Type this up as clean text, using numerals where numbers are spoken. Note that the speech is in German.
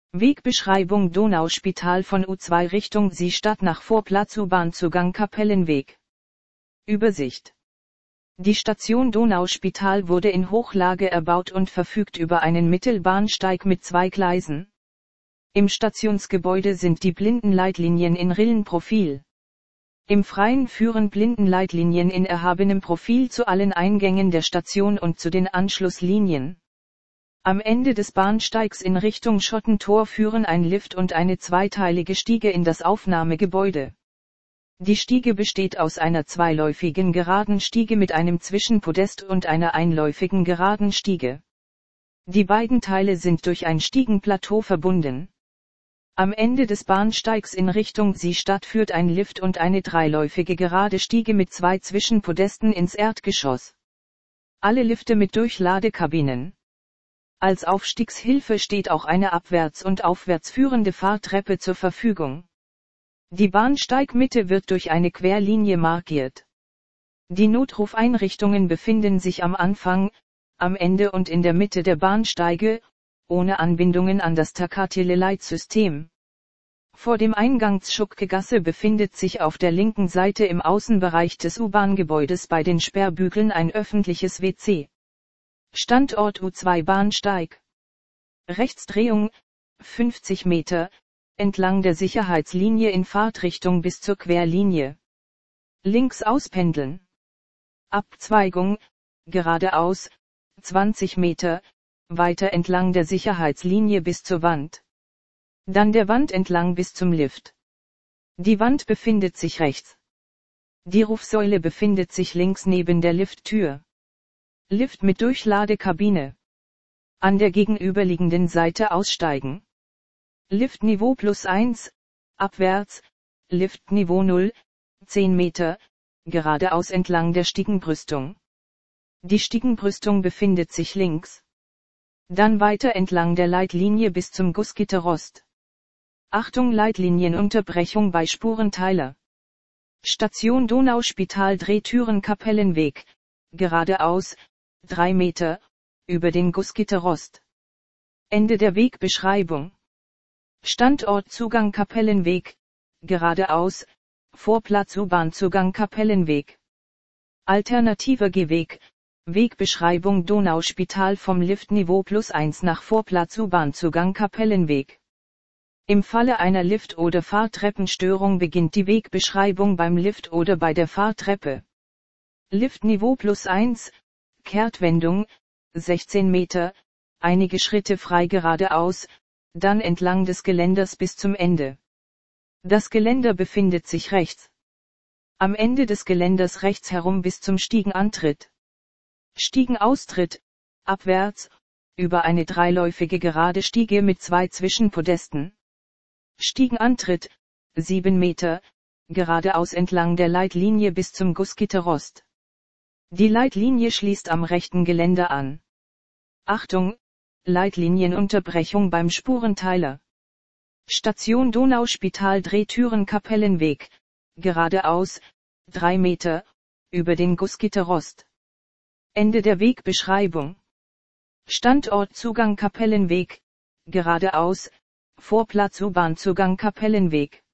Wegbeschreibung Donauspital von U2 Richtung Seestadt nach Vorplatz U-Bahn-Zugang Kapellenweg. Übersicht. Die Station Donauspital wurde in Hochlage erbaut und verfügt über einen Mittelbahnsteig mit 2 Gleisen. Im Stationsgebäude sind die Blindenleitlinien in Rillenprofil. Im Freien führen Blindenleitlinien in erhabenem Profil zu allen Eingängen der Station und zu den Anschlusslinien. Am Ende des Bahnsteigs in Richtung Schottentor führen ein Lift und eine zweiteilige Stiege in das Aufnahmegebäude. Die Stiege besteht aus einer zweiläufigen geraden Stiege mit einem Zwischenpodest und einer einläufigen geraden Stiege. Die beiden Teile sind durch ein Stiegenplateau verbunden. Am Ende des Bahnsteigs in Richtung Seestadt führt ein Lift und eine dreiläufige gerade Stiege mit 2 Zwischenpodesten ins Erdgeschoss. Alle Lifte mit Durchladekabinen. Als Aufstiegshilfe steht auch eine abwärts und aufwärts führende Fahrtreppe zur Verfügung. Die Bahnsteigmitte wird durch eine Querlinie markiert. Die Notrufeinrichtungen befinden sich am Anfang, am Ende und in der Mitte der Bahnsteige, ohne Anbindungen an das Takatiele-Leitsystem. Vor dem Eingangsschuckegasse befindet sich auf der linken Seite im Außenbereich des U-Bahn-Gebäudes bei den Sperrbügeln ein öffentliches WC. Standort U2 Bahnsteig. Rechtsdrehung, 50 Meter, entlang der Sicherheitslinie in Fahrtrichtung bis zur Querlinie. Links auspendeln. Abzweigung, geradeaus, 20 Meter, weiter entlang der Sicherheitslinie bis zur Wand. Dann der Wand entlang bis zum Lift. Die Wand befindet sich rechts. Die Rufsäule befindet sich links neben der Lifttür. Lift mit Durchladekabine. An der gegenüberliegenden Seite aussteigen. Liftniveau +1, abwärts, Liftniveau 0, 10 Meter, geradeaus entlang der Stiegenbrüstung. Die Stiegenbrüstung befindet sich links. Dann weiter entlang der Leitlinie bis zum Gussgitterrost. Achtung Leitlinienunterbrechung bei Spurenteiler. Station Donauspital Drehtüren Kapellenweg, geradeaus, 3 Meter, über den Gussgitterrost. Ende der Wegbeschreibung. Standort Zugang Kapellenweg, geradeaus, Vorplatz U-Bahn-Zugang Kapellenweg. Alternativer Gehweg, Wegbeschreibung Donauspital vom Liftniveau +1 nach Vorplatz U-Bahn-Zugang Kapellenweg. Im Falle einer Lift- oder Fahrtreppenstörung beginnt die Wegbeschreibung beim Lift oder bei der Fahrtreppe. Liftniveau +1, Kehrtwendung, 16 Meter, einige Schritte frei geradeaus, dann entlang des Geländers bis zum Ende. Das Geländer befindet sich rechts. Am Ende des Geländers rechts herum bis zum Stiegenantritt. Stiegenaustritt, abwärts, über eine dreiläufige gerade Stiege mit 2 Zwischenpodesten. Stiegenantritt, 7 Meter, geradeaus entlang der Leitlinie bis zum Gussgitterrost. Die Leitlinie schließt am rechten Geländer an. Achtung, Leitlinienunterbrechung beim Spurenteiler. Station Donauspital Drehtüren Kapellenweg, geradeaus, 3 Meter, über den Gussgitterrost. Ende der Wegbeschreibung. Standort Zugang Kapellenweg, geradeaus, Vorplatz U-Bahn-Zugang Kapellenweg.